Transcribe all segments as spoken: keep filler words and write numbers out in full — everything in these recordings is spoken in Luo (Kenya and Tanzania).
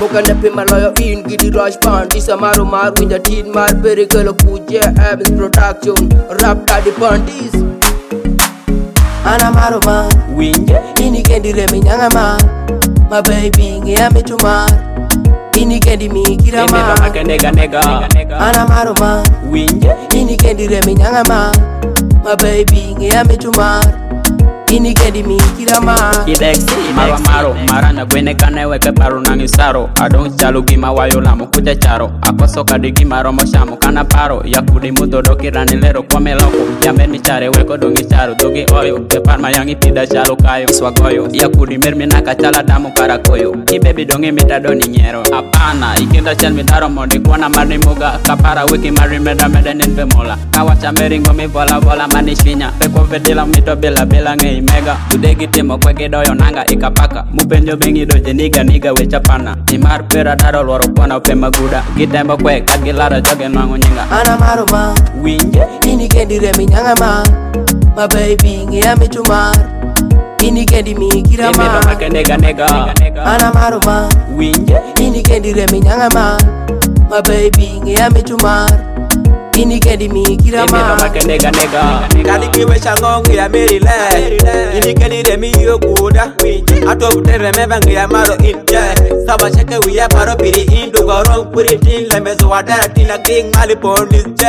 Muka nepi maloyo in gidi rush band. Isa maru mar winja teen mar perikelo kuje Abs production. Rap daddy bandis. Ana maru ma winja ini kendi remi nyanga ma. My baby ngia mitumar. Ini kendi mi kira ma. Eme baka nega nega. Ana maru ma winja ini kendi remi nyanga ma. My baby ngia mitumar. Ini kendi mi kira ma. Idexi maro maro marana gwene kane weke paru nangi saro. Adong chalu gima wayo lamu kuja charo. Akoso kadi gima romo shamu kana paro. Yakudi mudo doki rani lero kwa meloko. Yame ni chare weko dongi charo dogi oyo. Keparma yangi pida chalo kayo swagoyo. Yakudi mermi naka chala damu karakoyo. I baby dongi meta doni nyero. Apana ikinda chen midaro mondi kuana marni muga. Kapara wiki mari meda meda nenpe mola. Kawacha meringo mi vola vola manishinya. Peko vedila mito bila bila nge mega udegi timo kwege doyo nanga ikapaka mupenjo bengi doje niga niga wecha pana imar pera daro loro kwana upema guda gitembo kwe kagilara joge nwangu nyinga ana maru ma winje ini kendi remi nyanga ma my baby ngia mitumar ini kendi mi kira ma eme baka nega nega ana maru ma winje ini kendi remi nyanga ma my baby ngia mitumar ini kendi mi kira ma eme baka nega nega kadi kiwe shangongu ya merile ini kendi remi yokuda ato butere meba ngia maro inje saba sheke wiya paro piri indu gorong puri tin lemezo wadara tina king mali pondis je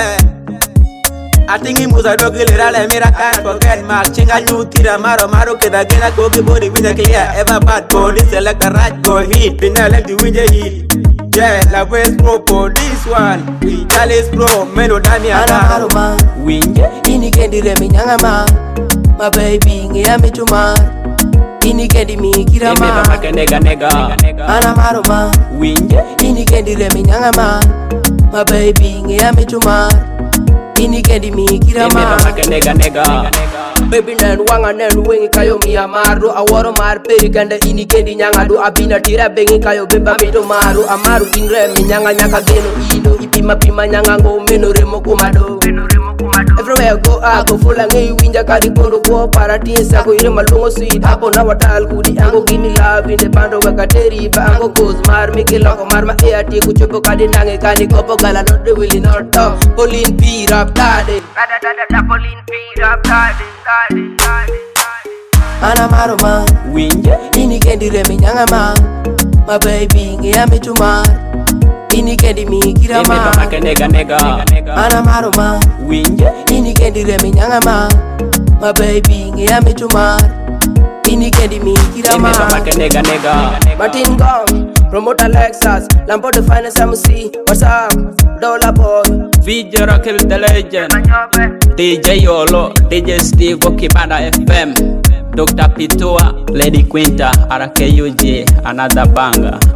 atingi muza dogi lira le mira kan forget mark chinga nyutira maro maro kida kida gogi body with a clear ever bad body select a right go hit pinna let the winje hit yeah la west pro for this one we Charles pro meno dani ana maru ma winje ini kendi remi nyanga ma my baby ngia mitumar ini kendi mi kira ma eme baka nega nega ana maru ma winje ini kendi remi nyanga ma my baby ngia mitumar ini kendi mi kira ma eme baka nega nega baby nen wanga nen wengi kayo mi amaru aworo mar peri ganda ini kendi nyanga do abina tira bengi kayo beba mito maru amaru inre mi nyanga nyaka geno ilo ipima pima nyanga ngo meno remo kumado everywhere go I go full and you winja kadi kondo go paradise go ire malungo sweet hapo na watal kudi ango give me love in the bando wakateri ba ango goes mar miki loko mar ma eati kuchopo kadi nange kani kopo gala not the willy not talk Pauline P rap daddy da da da Pauline P rap daddy daddy daddy ana maru ma winje ini kendi remi nyanga ma my baby ngia mitumar ini kendi mi kira ma eme baka nega nega ana maru ma winje ini kendi remi nyanga ma my baby ngia mitumar ini kendi mi kira ma eme baka nega nega Martin Gong promoter Lexus Lambo the finest M C what's up Dollar Boy Video Rockil the legend D J Yolo D J Steve Okibanda F M Doctor Pitua Lady Quinta R K U G another banger